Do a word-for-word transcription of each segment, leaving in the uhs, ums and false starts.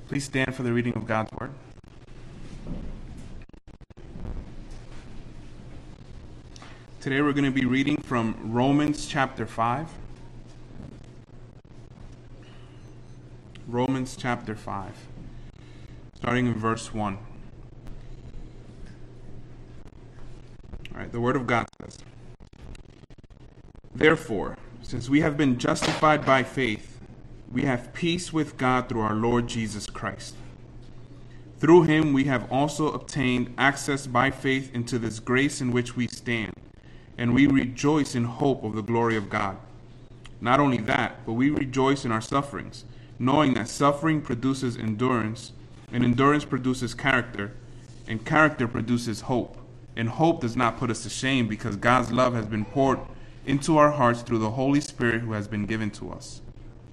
Please stand for the reading of God's Word. Today we're going to be reading from Romans chapter five. Romans chapter five, starting in verse one. All right, the Word of God says, "Therefore, since we have been justified by faith, we have peace with God through our Lord Jesus Christ. Through him we have also obtained access by faith into this grace in which we stand, and we rejoice in hope of the glory of God. Not only that, but we rejoice in our sufferings, knowing that suffering produces endurance, and endurance produces character, and character produces hope. And hope does not put us to shame, because God's love has been poured into our hearts through the Holy Spirit who has been given to us.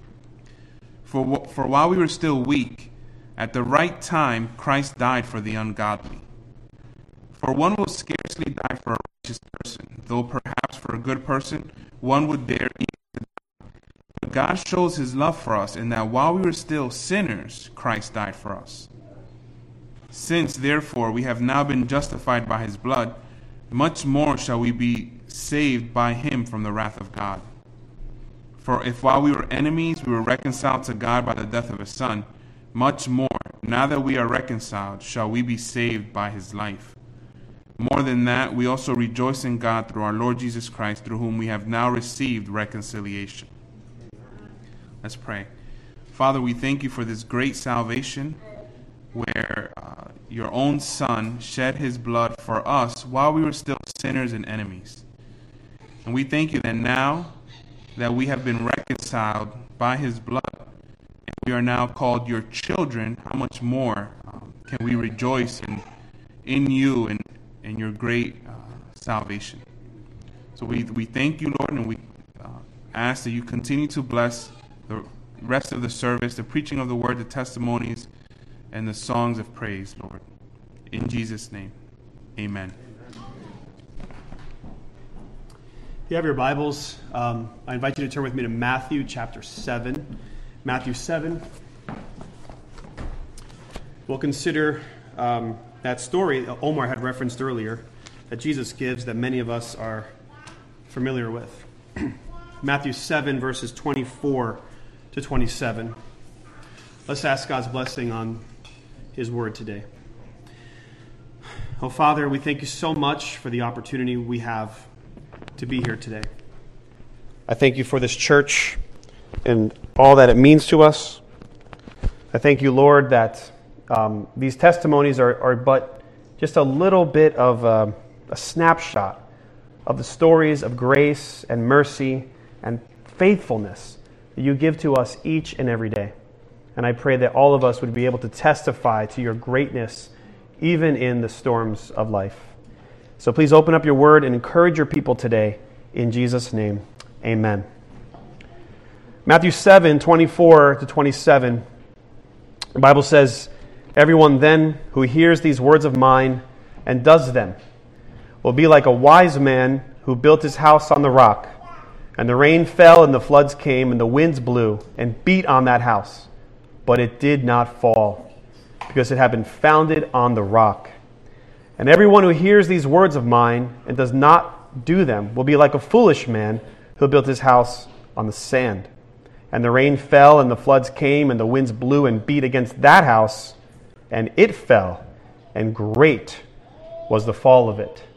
For, for while we were still weak, at the right time Christ died for the ungodly. For one will scarcely die for a righteous person, though perhaps for a good person one would dare even to die. But God shows his love for us in that while we were still sinners, Christ died for us. Since, therefore, we have now been justified by his blood, much more shall we be saved by him from the wrath of God. For if while we were enemies, we were reconciled to God by the death of his Son, much more, now that we are reconciled, shall we be saved by his life. More than that, we also rejoice in God through our Lord Jesus Christ, through whom we have now received reconciliation." Let's pray. Father, we thank you for this great salvation, where uh, your own Son shed his blood for us while we were still sinners and enemies. And we thank you that now that we have been reconciled by his blood, and we are now called your children, how much more um, can we rejoice in, in you and in your great uh, salvation. So we, we thank you, Lord, and we uh, ask that you continue to bless the rest of the service, the preaching of the word, the testimonies, and the songs of praise, Lord. In Jesus' name, amen. If you have your Bibles, um, I invite you to turn with me to Matthew chapter seven. Matthew seven. We'll consider um, that story that Omar had referenced earlier that Jesus gives that many of us are familiar with. Matthew seven, verses twenty-four to twenty-seven. Let's ask God's blessing on his word today. Oh, Father, we thank you so much for the opportunity we have to be here today. I thank you for this church and all that it means to us. I thank you, Lord, that um, these testimonies are, are but just a little bit of a, a snapshot of the stories of grace and mercy and faithfulness that you give to us each and every day. And I pray that all of us would be able to testify to your greatness even in the storms of life. So please open up your word and encourage your people today. In Jesus' name, amen. Matthew seven, twenty-four to twenty-seven. The Bible says, "Everyone then who hears these words of mine and does them will be like a wise man who built his house on the rock. And the rain fell and the floods came and the winds blew and beat on that house. But it did not fall, because it had been founded on the rock. And everyone who hears these words of mine and does not do them will be like a foolish man who built his house on the sand. And the rain fell and the floods came and the winds blew and beat against that house, and it fell, and great was the fall of it."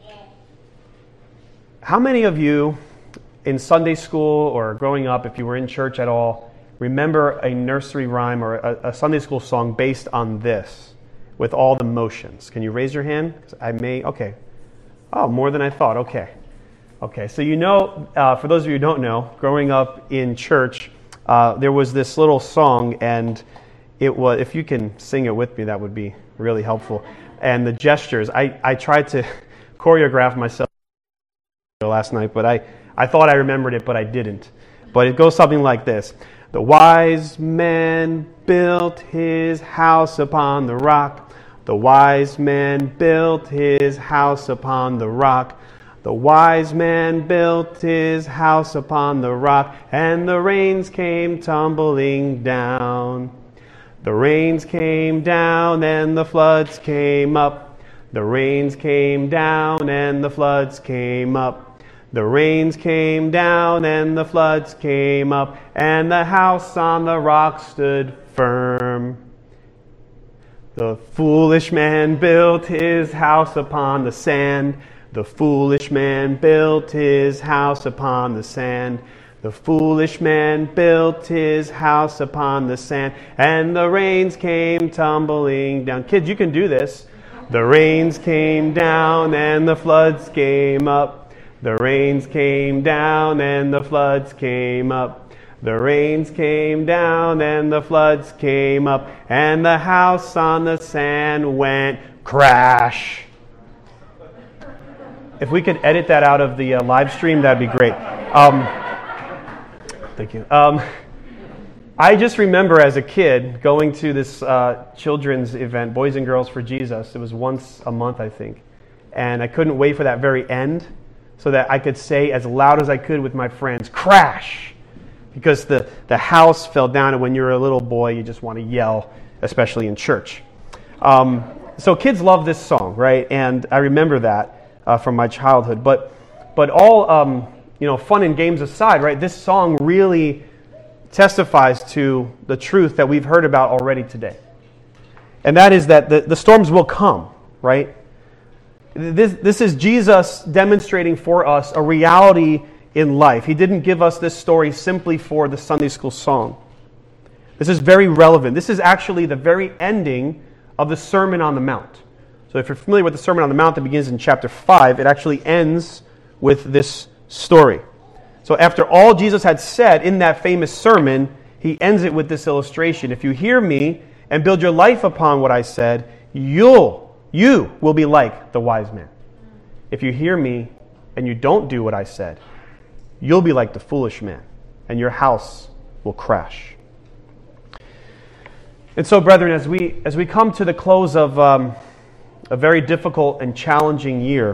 How many of you in Sunday school or growing up, if you were in church at all, remember a nursery rhyme or a, a Sunday school song based on this? With all the motions. Can you raise your hand? I may, okay. Oh, more than I thought, okay. Okay, so you know, uh, for those of you who don't know, growing up in church, uh, there was this little song, and it was, if you can sing it with me, that would be really helpful. And the gestures, I, I tried to choreograph myself last night, but I, I thought I remembered it, but I didn't. But it goes something like this. "The wise man built his house upon the rock. The wise man built his house upon the rock. The wise man built his house upon the rock, and the rains came tumbling down. The rains came down and the floods came up. The rains came down and the floods came up. The rains came down and the floods came up, and the house on the rock stood firm. The foolish man built his house upon the sand. The foolish man built his house upon the sand. The foolish man built his house upon the sand, and the rains came tumbling down. Kids, you can do this. The rains came down and the floods came up. The rains came down and the floods came up. The rains came down and the floods came up, and the house on the sand went crash. If we could edit that out of the uh, live stream, that'd be great. Um, thank you. Um, I just remember as a kid going to this uh, children's event, Boys and Girls for Jesus. It was once a month, I think. And I couldn't wait for that very end so that I could say as loud as I could with my friends, crash! Because the, the house fell down, and when you're a little boy, you just want to yell, especially in church. Um, so kids love this song, right? And I remember that uh, from my childhood. But but all um, you know, fun and games aside, right? This song really testifies to the truth that we've heard about already today. And that is that the, the storms will come, right? This, this is Jesus demonstrating for us a reality in life. He didn't give us this story simply for the Sunday school song. This is very relevant. This is actually the very ending of the Sermon on the Mount. So if you're familiar with the Sermon on the Mount that begins in chapter five, it actually ends with this story. So after all Jesus had said in that famous sermon, he ends it with this illustration. If you hear me and build your life upon what I said, you'll You will be like the wise man. If you hear me and you don't do what I said, you'll be like the foolish man, and your house will crash. And so, brethren, as we as we come to the close of um, a very difficult and challenging year,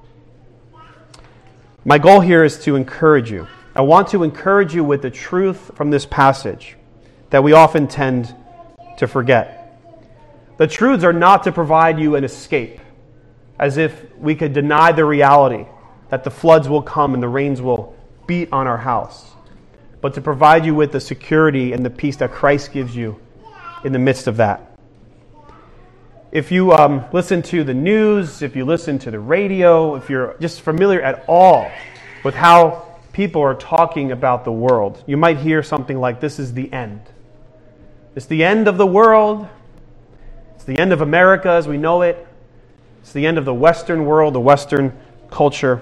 my goal here is to encourage you. I want to encourage you with the truth from this passage that we often tend to forget. The truths are not to provide you an escape, as if we could deny the reality that the floods will come and the rains will beat on our house, but to provide you with the security and the peace that Christ gives you in the midst of that. If you um, listen to the news, if you listen to the radio, if you're just familiar at all with how people are talking about the world, you might hear something like, this is the end. It's the end of the world. It's the end of America as we know it. It's the end of the Western world, the Western culture.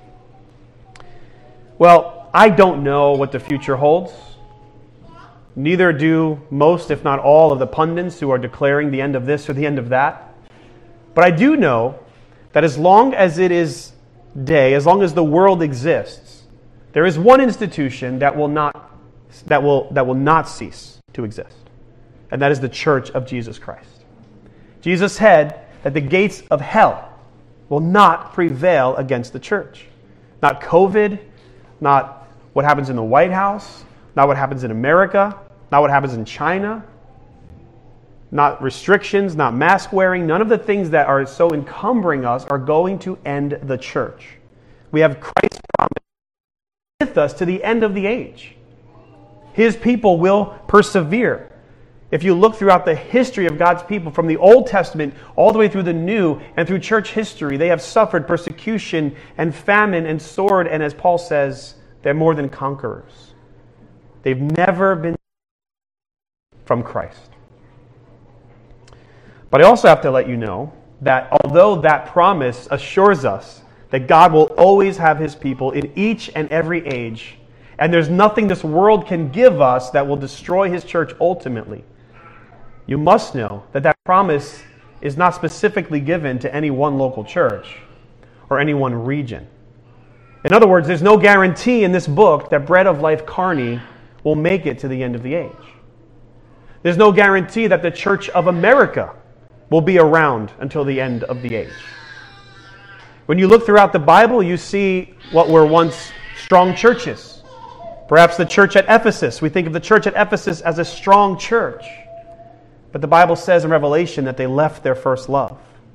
Well, I don't know what the future holds. Neither do most, if not all, of the pundits who are declaring the end of this or the end of that. But I do know that as long as it is day, as long as the world exists, there is one institution that will not that will that will not cease to exist. And that is the Church of Jesus Christ. Jesus said that the gates of hell will not prevail against the church. Not COVID, not what happens in the White House, not what happens in America, not what happens in China, not restrictions, not mask wearing. None of the things that are so encumbering us are going to end the church. We have Christ's promise with us to the end of the age. His people will persevere. If you look throughout the history of God's people, from the Old Testament all the way through the New and through church history, they have suffered persecution and famine and sword, and as Paul says, they're more than conquerors. They've never been from Christ. But I also have to let you know that although that promise assures us that God will always have His people in each and every age, and there's nothing this world can give us that will destroy His church ultimately, you must know that that promise is not specifically given to any one local church or any one region. In other words, there's no guarantee in this book that Bread of Life Kearney will make it to the end of the age. There's no guarantee that the Church of America will be around until the end of the age. When you look throughout the Bible, you see what were once strong churches. Perhaps the church at Ephesus. We think of the church at Ephesus as a strong church. But the Bible says in Revelation that they left their first love.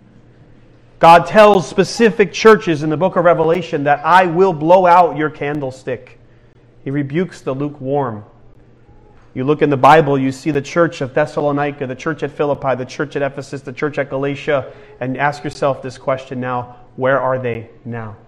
God tells specific churches in the book of Revelation that I will blow out your candlestick. He rebukes the lukewarm. You look in the Bible, you see the church of Thessalonica, the church at Philippi, the church at Ephesus, the church at Galatia, and ask yourself this question now, where are they now?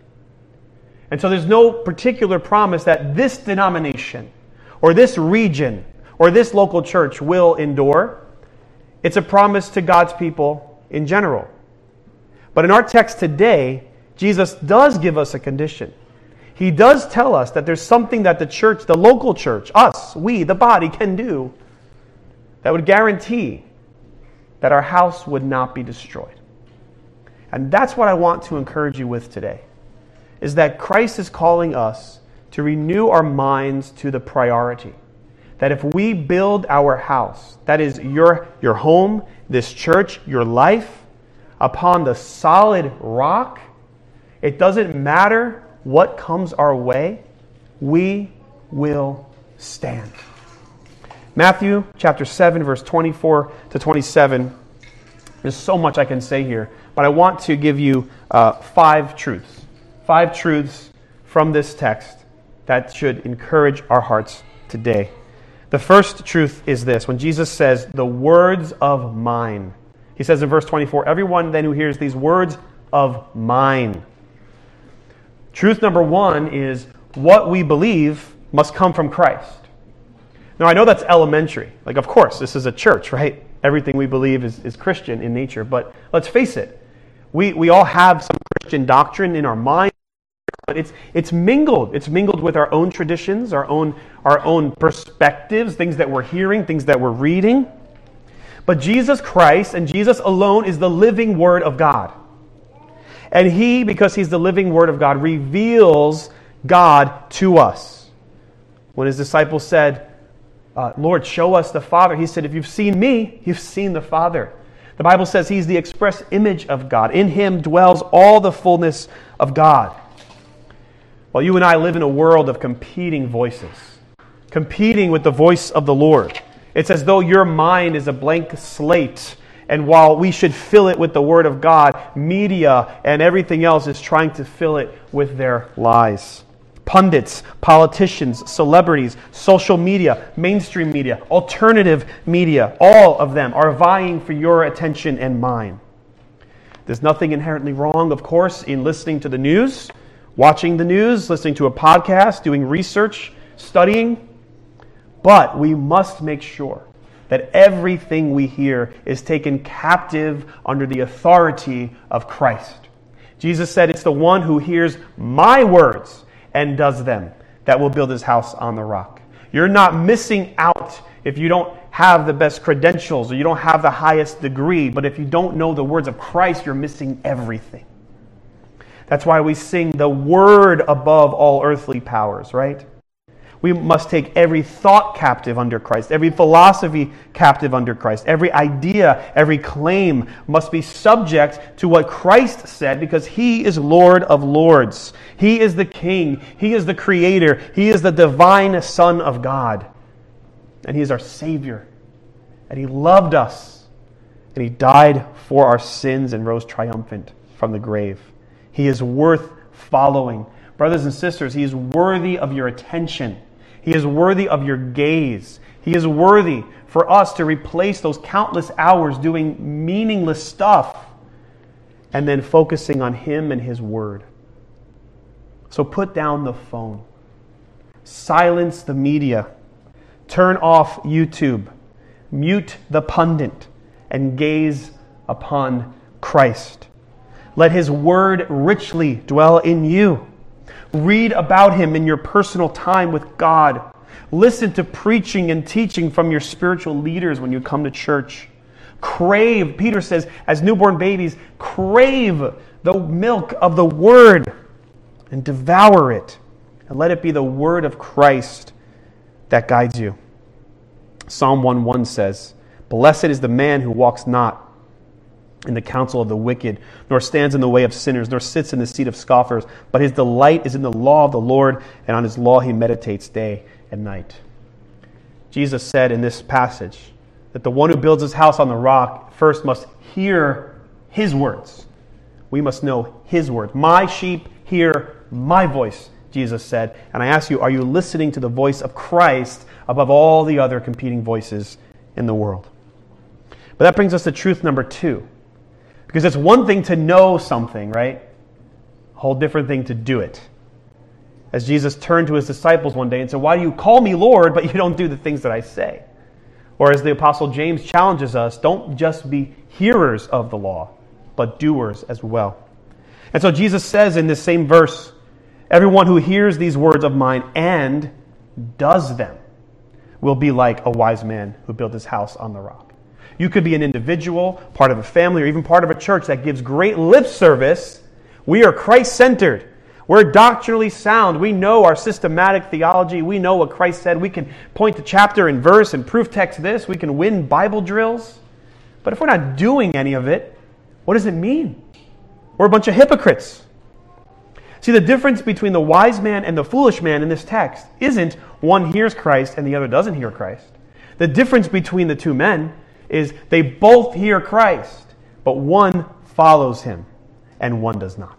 And so there's no particular promise that this denomination or this region or this local church will endure. It's a promise to God's people in general. But in our text today, Jesus does give us a condition. He does tell us that there's something that the church, the local church, us, we, the body, can do that would guarantee that our house would not be destroyed. And that's what I want to encourage you with today, is that Christ is calling us to renew our minds to the priority. That if we build our house, that is your, your home, this church, your life, upon the solid rock, it doesn't matter what comes our way, we will stand. Matthew chapter seven, verse twenty-four to twenty-seven. There's so much I can say here, but I want to give you uh, five truths. Five truths from this text that should encourage our hearts today. The first truth is this. When Jesus says, the words of mine, he says in verse twenty-four, everyone then who hears these words of mine. Truth number one is what we believe must come from Christ. Now, I know that's elementary. Like, of course, this is a church, right? Everything we believe is, is Christian in nature. But let's face it, we, we all have some Christian doctrine in our mind, but it's it's mingled. It's mingled with our own traditions, our own our own perspectives, things that we're hearing, things that we're reading. But Jesus Christ and Jesus alone is the living Word of God. And He, because He's the living Word of God, reveals God to us. When His disciples said, uh, Lord, show us the Father, He said, if you've seen me, you've seen the Father. The Bible says He's the express image of God. In Him dwells all the fullness of God. Well, you and I live in a world of competing voices, competing with the voice of the Lord. It's as though your mind is a blank slate, and while we should fill it with the Word of God, media and everything else is trying to fill it with their lies. Pundits, politicians, celebrities, social media, mainstream media, alternative media, all of them are vying for your attention and mine. There's nothing inherently wrong, of course, in listening to the news, watching the news, listening to a podcast, doing research, studying. But we must make sure that everything we hear is taken captive under the authority of Christ. Jesus said, it's the one who hears my words and does them that will build his house on the rock. You're not missing out if you don't have the best credentials or you don't have the highest degree, but if you don't know the words of Christ, you're missing everything. That's why we sing the word above all earthly powers, right? We must take every thought captive under Christ, every philosophy captive under Christ, every idea, every claim must be subject to what Christ said, because He is Lord of Lords. He is the King. He is the Creator. He is the divine Son of God. And He is our Savior. And He loved us. And He died for our sins and rose triumphant from the grave. He is worth following. Brothers and sisters, He is worthy of your attention. He is worthy of your gaze. He is worthy for us to replace those countless hours doing meaningless stuff and then focusing on Him and His Word. So put down the phone. Silence the media. Turn off YouTube. Mute the pundit and gaze upon Christ. Let His Word richly dwell in you. Read about Him in your personal time with God. Listen to preaching and teaching from your spiritual leaders when you come to church. Crave, Peter says, as newborn babies, crave the milk of the Word and devour it. And let it be the Word of Christ that guides you. Psalm one one says, blessed is the man who walks not in the counsel of the wicked, nor stands in the way of sinners, nor sits in the seat of scoffers. But his delight is in the law of the Lord, and on His law he meditates day and night. Jesus said in this passage that the one who builds his house on the rock first must hear his words. We must know his word. My sheep hear my voice, Jesus said. And I ask you, are you listening to the voice of Christ above all the other competing voices in the world? But that brings us to truth number two. Because it's one thing to know something, right? A whole different thing to do it. As Jesus turned to his disciples one day and said, why do you call me Lord, but you don't do the things that I say? Or as the Apostle James challenges us, don't just be hearers of the law, but doers as well. And so Jesus says in this same verse, everyone who hears these words of mine and does them will be like a wise man who built his house on the rock. You could be an individual, part of a family, or even part of a church that gives great lip service. We are Christ-centered. We're doctrinally sound. We know our systematic theology. We know what Christ said. We can point to chapter and verse and proof text this. We can win Bible drills. But if we're not doing any of it, what does it mean? We're a bunch of hypocrites. See, the difference between the wise man and the foolish man in this text isn't one hears Christ and the other doesn't hear Christ. The difference between the two men is they both hear Christ, but one follows him and one does not.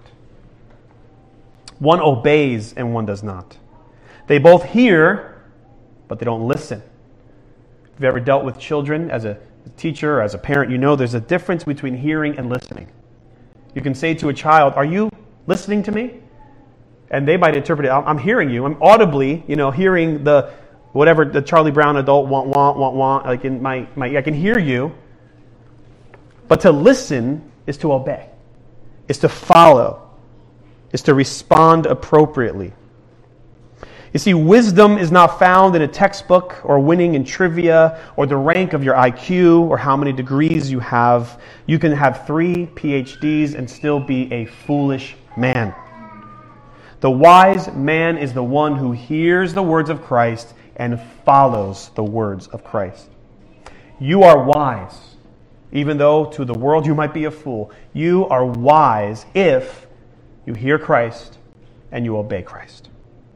One obeys and one does not. They both hear, but they don't listen. If you've ever dealt with children as a teacher or as a parent, you know there's a difference between hearing and listening. You can say to a child, are you listening to me? And they might interpret it, I'm hearing you. I'm audibly, you know, hearing the whatever the Charlie Brown adult want, want, want, want, like in my, my, I can hear you. But to listen is to obey, is to follow, is to respond appropriately. You see, wisdom is not found in a textbook or winning in trivia or the rank of your I Q or how many degrees you have. You can have three P H Ds and still be a foolish man. The wise man is the one who hears the words of Christ and follows the words of Christ. You are wise, even though to the world you might be a fool. You are wise if you hear Christ and you obey Christ.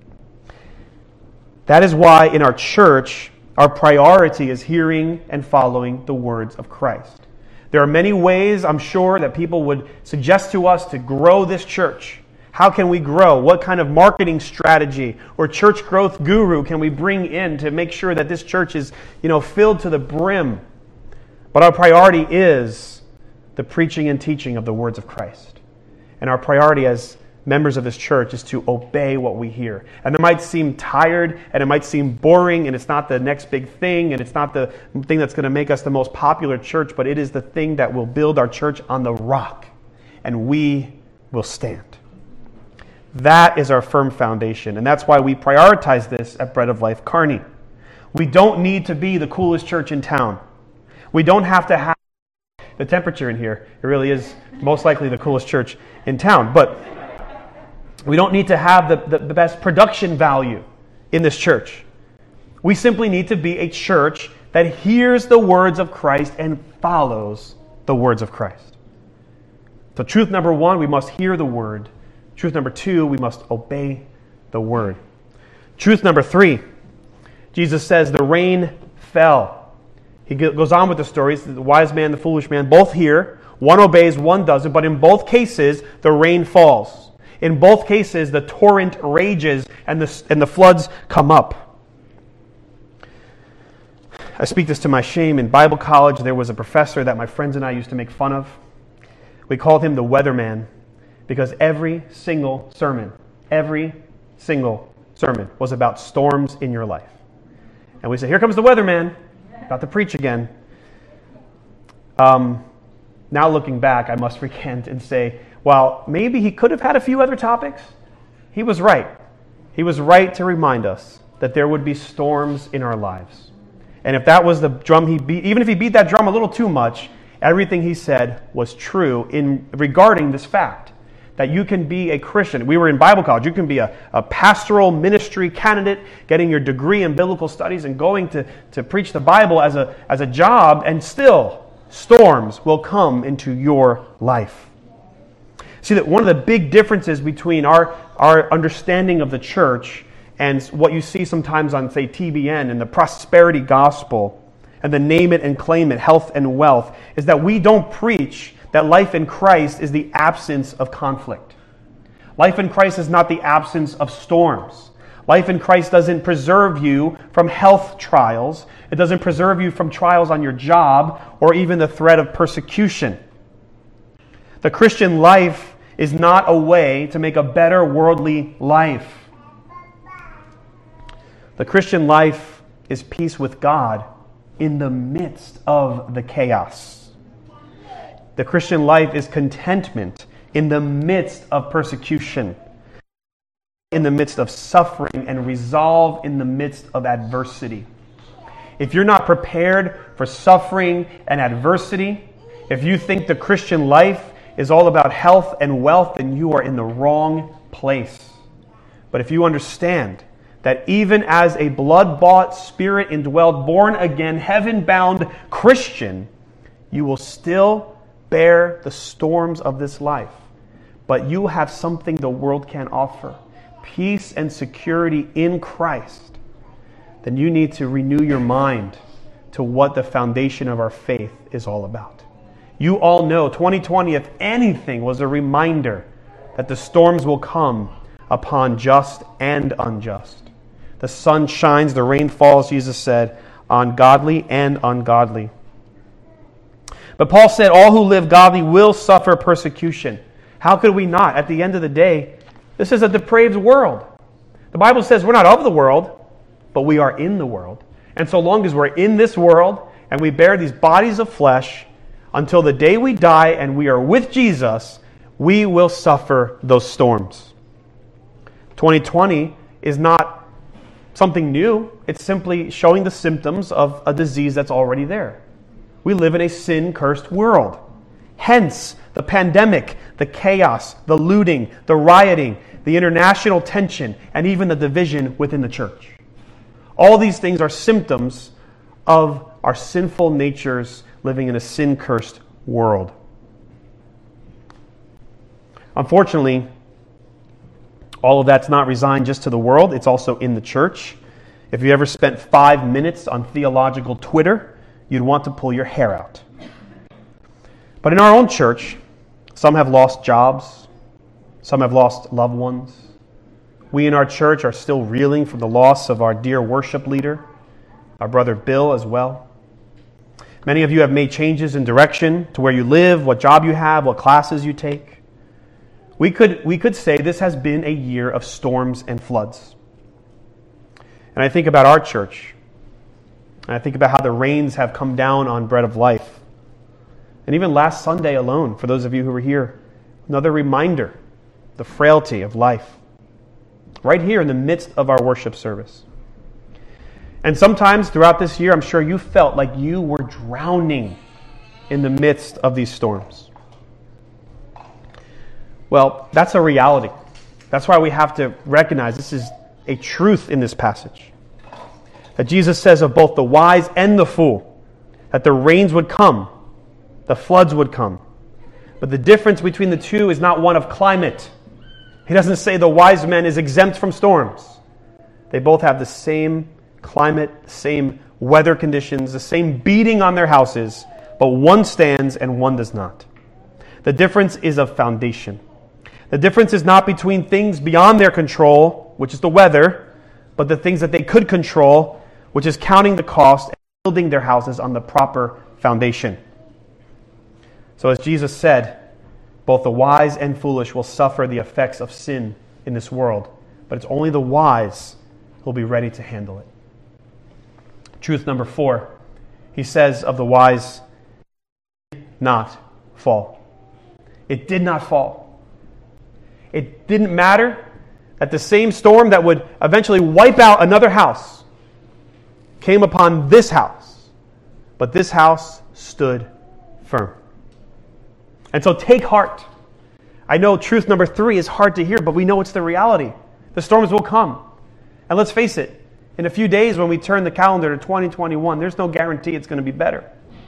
That is why in our church, our priority is hearing and following the words of Christ. There are many ways, I'm sure, that people would suggest to us to grow this church. How can we grow? What kind of marketing strategy or church growth guru can we bring in to make sure that this church is, you know, filled to the brim? But our priority is the preaching and teaching of the words of Christ. And our priority as members of this church is to obey what we hear. And it might seem tired, and it might seem boring, and it's not the next big thing, and it's not the thing that's going to make us the most popular church, but it is the thing that will build our church on the rock, and we will stand. That is our firm foundation, and that's why we prioritize this at Bread of Life Kearney. We don't need to be the coolest church in town. We don't have to have the temperature in here. It really is most likely the coolest church in town. But we don't need to have the, the, the best production value in this church. We simply need to be a church that hears the words of Christ and follows the words of Christ. So truth number one, we must hear the word. Truth number two, we must obey the word. Truth number three, Jesus says the rain fell. He goes on with the stories. The wise man, the foolish man, both hear. One obeys, one doesn't. But in both cases, the rain falls. In both cases, the torrent rages and the, and the floods come up. I speak this to my shame. In Bible college, there was a professor that my friends and I used to make fun of. We called him the weatherman because every single sermon, every single sermon was about storms in your life. And we said, here comes the weatherman. About to preach again. Um, now looking back, I must recant and say, while maybe he could have had a few other topics, he was right. He was right to remind us that there would be storms in our lives. And if that was the drum he beat, even if he beat that drum a little too much, everything he said was true in regarding this fact. That you can be a Christian. We were in Bible college. You can be a, a pastoral ministry candidate, getting your degree in biblical studies and going to, to preach the Bible as a, as a job, and still storms will come into your life. See that one of the big differences between our, our understanding of the church and what you see sometimes on, say, T B N and the prosperity gospel and the name it and claim it, health and wealth, is that we don't preach that life in Christ is the absence of conflict. Life in Christ is not the absence of storms. Life in Christ doesn't preserve you from health trials. It doesn't preserve you from trials on your job or even the threat of persecution. The Christian life is not a way to make a better worldly life. The Christian life is peace with God in the midst of the chaos. The Christian life is contentment in the midst of persecution, in the midst of suffering, and resolve in the midst of adversity. If you're not prepared for suffering and adversity, if you think the Christian life is all about health and wealth, then you are in the wrong place. But if you understand that even as a blood-bought, spirit-indwelled, born-again, heaven-bound Christian, you will still bear the storms of this life. But you have something the world can't offer, peace and security in Christ. Then you need to renew your mind to what the foundation of our faith is all about. You all know twenty twenty, if anything, was a reminder that the storms will come upon just and unjust. The sun shines, the rain falls, Jesus said, on godly and ungodly. But Paul said, all who live godly will suffer persecution. How could we not? At the end of the day, this is a depraved world. The Bible says we're not of the world, but we are in the world. And so long as we're in this world and we bear these bodies of flesh, until the day we die and we are with Jesus, we will suffer those storms. twenty twenty is not something new. It's simply showing the symptoms of a disease that's already there. We live in a sin-cursed world. Hence, the pandemic, the chaos, the looting, the rioting, the international tension, and even the division within the church. All these things are symptoms of our sinful natures living in a sin-cursed world. Unfortunately, all of that's not resigned just to the world. It's also in the church. If you ever spent five minutes on theological Twitter, you'd want to pull your hair out. But in our own church, some have lost jobs. Some have lost loved ones. We in our church are still reeling from the loss of our dear worship leader, our brother Bill as well. Many of you have made changes in direction to where you live, what job you have, what classes you take. We could, we could say this has been a year of storms and floods. And I think about our church. And I think about how the rains have come down on Bread of Life. And even last Sunday alone, for those of you who were here, another reminder, the frailty of life. Right here in the midst of our worship service. And sometimes throughout this year, I'm sure you felt like you were drowning in the midst of these storms. Well, that's a reality. That's why we have to recognize this is a truth in this passage. That Jesus says of both the wise and the fool, that the rains would come, the floods would come. But the difference between the two is not one of climate. He doesn't say the wise man is exempt from storms. They both have the same climate, same weather conditions, the same beating on their houses, but one stands and one does not. The difference is of foundation. The difference is not between things beyond their control, which is the weather, but the things that they could control, which is counting the cost and building their houses on the proper foundation. So as Jesus said, both the wise and foolish will suffer the effects of sin in this world, but it's only the wise who will be ready to handle it. Truth number four, he says of the wise, it did not fall. It did not fall. It didn't matter that the same storm that would eventually wipe out another house came upon this house, but this house stood firm. And so take heart. I know truth number three is hard to hear, but we know it's the reality. The storms will come. And let's face it, in a few days when we turn the calendar to twenty twenty-one, there's no guarantee it's going to be better.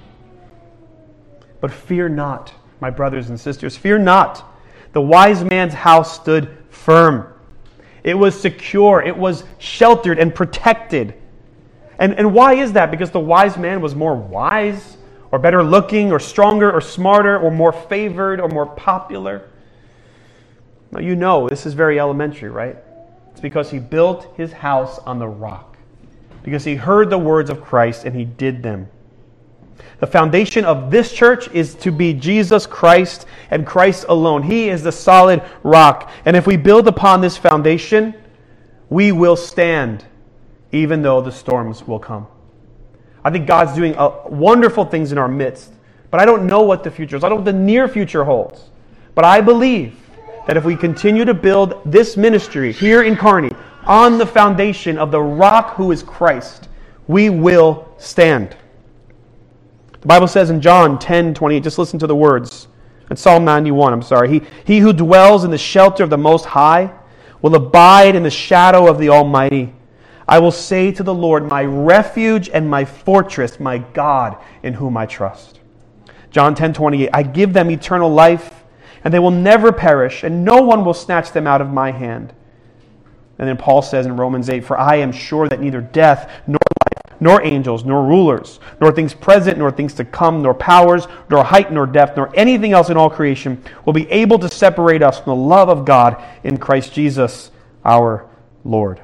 But fear not, my brothers and sisters, fear not. The wise man's house stood firm. It was secure. It was sheltered and protected. And, and why is that? Because the wise man was more wise, or better looking, or stronger, or smarter, or more favored, or more popular? Now, you know, this is very elementary, right? It's because he built his house on the rock. Because he heard the words of Christ and he did them. The foundation of this church is to be Jesus Christ and Christ alone. He is the solid rock. And if we build upon this foundation, we will stand, even though the storms will come. I think God's doing uh, wonderful things in our midst. But I don't know what the future is. I don't know what the near future holds. But I believe that if we continue to build this ministry here in Kearney on the foundation of the rock who is Christ, we will stand. The Bible says in John ten twenty-eight, just listen to the words. In Psalm ninety-one, I'm sorry. He, he who dwells in the shelter of the Most High will abide in the shadow of the Almighty. I will say to the Lord, my refuge and my fortress, my God in whom I trust. John ten twenty-eight, I give them eternal life, and they will never perish, and no one will snatch them out of my hand. And then Paul says in Romans eight, for I am sure that neither death, nor life, nor angels, nor rulers, nor things present, nor things to come, nor powers, nor height, nor depth, nor anything else in all creation will be able to separate us from the love of God in Christ Jesus our Lord.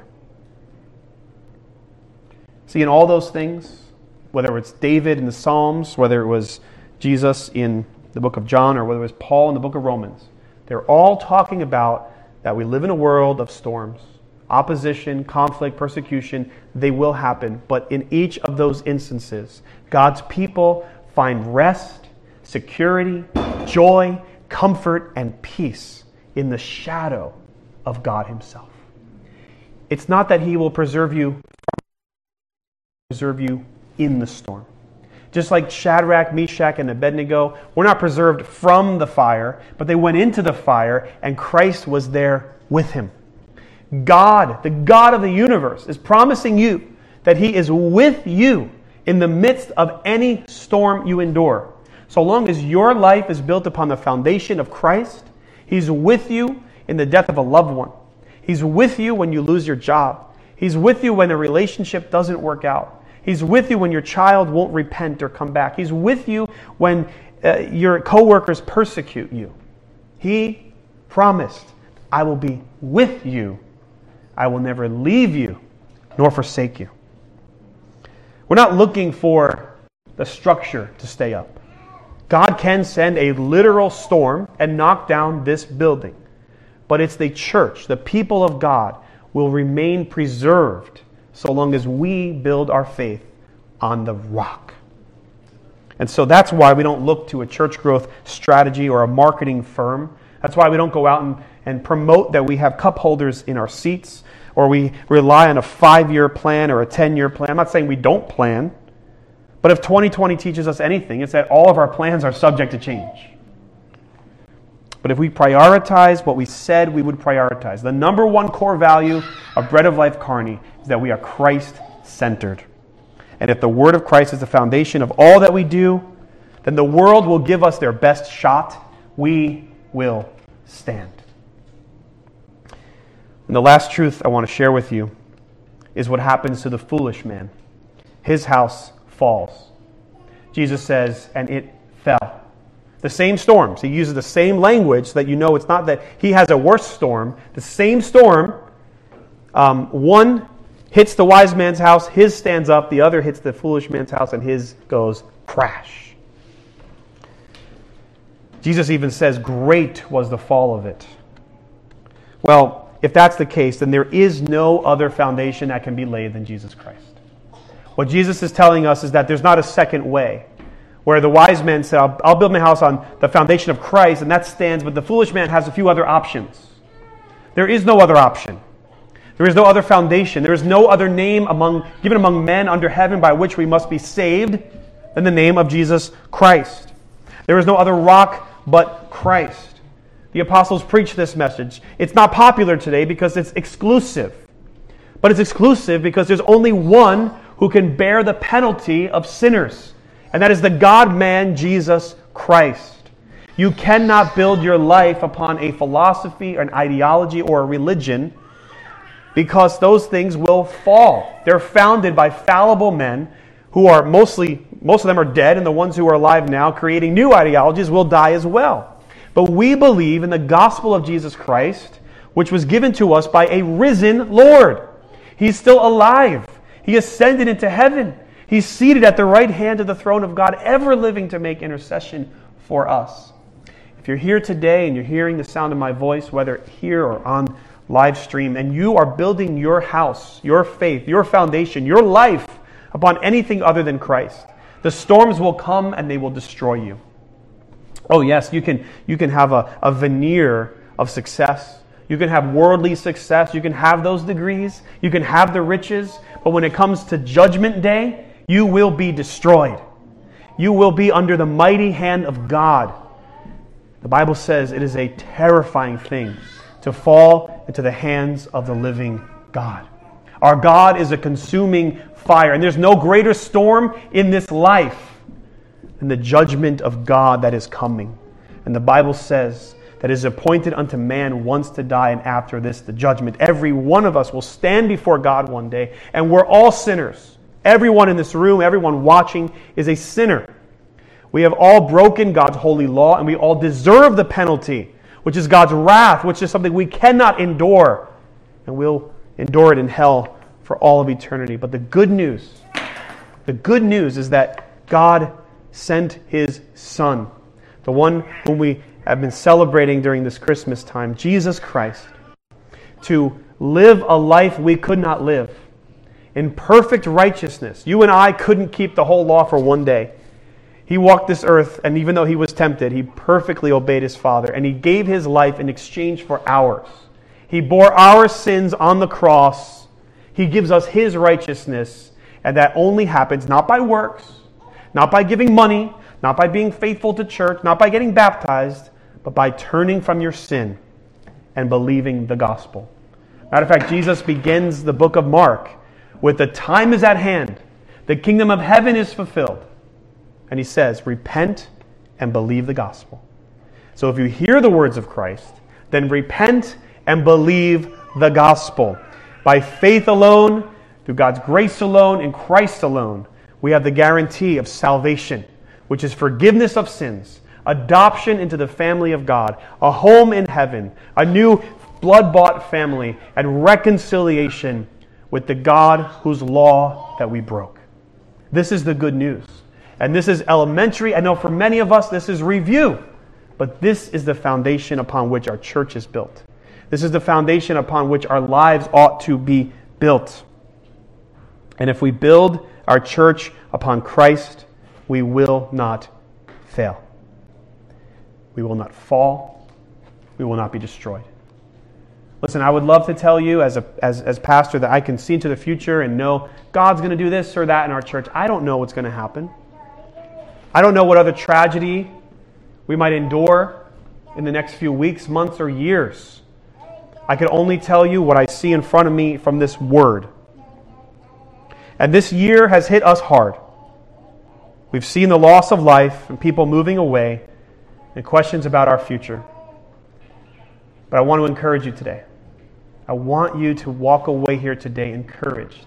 See, in all those things, whether it's David in the Psalms, whether it was Jesus in the book of John, or whether it was Paul in the book of Romans, they're all talking about that we live in a world of storms. Opposition, conflict, persecution, they will happen. But in each of those instances, God's people find rest, security, joy, comfort, and peace in the shadow of God Himself. It's not that He will preserve you, preserve you in the storm. Just like Shadrach, Meshach, and Abednego were not preserved from the fire, but they went into the fire, and Christ was there with him. God, the God of the universe, is promising you that He is with you in the midst of any storm you endure. So long as your life is built upon the foundation of Christ, He's with you in the death of a loved one. He's with you when you lose your job. He's with you when a relationship doesn't work out. He's with you when your child won't repent or come back. He's with you when uh, your coworkers persecute you. He promised, I will be with you. I will never leave you nor forsake you. We're not looking for the structure to stay up. God can send a literal storm and knock down this building. But it's the church, the people of God, will remain preserved so long as we build our faith on the rock. And so that's why we don't look to a church growth strategy or a marketing firm. That's why we don't go out and, and promote that we have cup holders in our seats, or we rely on a five-year plan or a ten-year plan. I'm not saying we don't plan, but if twenty twenty teaches us anything, it's that all of our plans are subject to change. But if we prioritize what we said we would prioritize, the number one core value of Bread of Life Kearney is that we are Christ-centered. And if the Word of Christ is the foundation of all that we do, then the world will give us their best shot. We will stand. And the last truth I want to share with you is what happens to the foolish man. His house falls. Jesus says, and it fell. The same storms. He uses the same language so that you know it's not that he has a worse storm. The same storm, um, one hits the wise man's house, his stands up. The other hits the foolish man's house, and his goes crash. Jesus even says, great was the fall of it. Well, if that's the case, then there is no other foundation that can be laid than Jesus Christ. What Jesus is telling us is that there's not a second way, where the wise man said, I'll, I'll build my house on the foundation of Christ, and that stands, but the foolish man has a few other options. There is no other option. There is no other foundation. There is no other name among given among men under heaven by which we must be saved than the name of Jesus Christ. There is no other rock but Christ. The apostles preach this message. It's not popular today because it's exclusive. But it's exclusive because there's only one who can bear the penalty of sinners. And that is the God-man, Jesus Christ. You cannot build your life upon a philosophy, or an ideology, or a religion, because those things will fall. They're founded by fallible men who are mostly, most of them are dead, and the ones who are alive now creating new ideologies will die as well. But we believe in the gospel of Jesus Christ, which was given to us by a risen Lord. He's still alive. He ascended into heaven. He's seated at the right hand of the throne of God, ever living to make intercession for us. If you're here today and you're hearing the sound of my voice, whether here or on live stream, and you are building your house, your faith, your foundation, your life upon anything other than Christ, the storms will come and they will destroy you. Oh yes, you can you can have a, a veneer of success. You can have worldly success. You can have those degrees. You can have the riches. But when it comes to judgment day, you will be destroyed. You will be under the mighty hand of God. The Bible says it is a terrifying thing to fall into the hands of the living God. Our God is a consuming fire, and there's no greater storm in this life than the judgment of God that is coming. And the Bible says that it is appointed unto man once to die, and after this the judgment. Every one of us will stand before God one day, and we're all sinners. Everyone in this room, everyone watching is a sinner. We have all broken God's holy law, and we all deserve the penalty, which is God's wrath, which is something we cannot endure. And we'll endure it in hell for all of eternity. But the good news, the good news is that God sent His Son, the one whom we have been celebrating during this Christmas time, Jesus Christ, to live a life we could not live in perfect righteousness. You and I couldn't keep the whole law for one day. He walked this earth, and even though He was tempted, He perfectly obeyed His Father, and He gave His life in exchange for ours. He bore our sins on the cross. He gives us His righteousness, and that only happens not by works, not by giving money, not by being faithful to church, not by getting baptized, but by turning from your sin and believing the gospel. Matter of fact, Jesus begins the book of Mark with the time is at hand. The kingdom of heaven is fulfilled. And He says, repent and believe the gospel. So if you hear the words of Christ, then repent and believe the gospel. By faith alone, through God's grace alone, in Christ alone, we have the guarantee of salvation, which is forgiveness of sins, adoption into the family of God, a home in heaven, a new blood-bought family, and reconciliation with the God whose law that we broke. This is the good news. And this is elementary. I know for many of us this is review. But this is the foundation upon which our church is built. This is the foundation upon which our lives ought to be built. And if we build our church upon Christ, we will not fail. We will not fall. We will not be destroyed. Listen, I would love to tell you as a as, as pastor that I can see into the future and know God's going to do this or that in our church. I don't know what's going to happen. I don't know what other tragedy we might endure in the next few weeks, months, or years. I can only tell you what I see in front of me from this word. And this year has hit us hard. We've seen the loss of life and people moving away and questions about our future. But I want to encourage you today. I want you to walk away here today encouraged.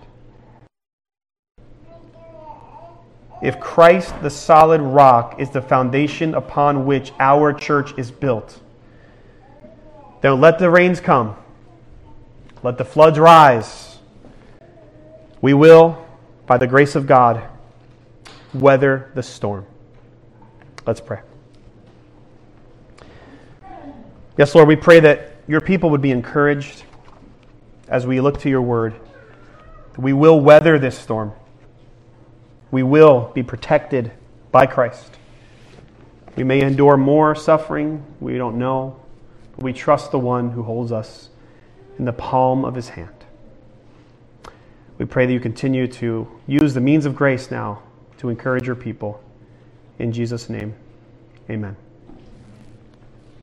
If Christ, the solid rock, is the foundation upon which our church is built, then let the rains come. Let the floods rise. We will, by the grace of God, weather the storm. Let's pray. Yes, Lord, we pray that your people would be encouraged as we look to your word. We will weather this storm. We will be protected by Christ. We may endure more suffering. We don't know. But we trust the one who holds us in the palm of his hand. We pray that you continue to use the means of grace now to encourage your people. In Jesus' name, amen.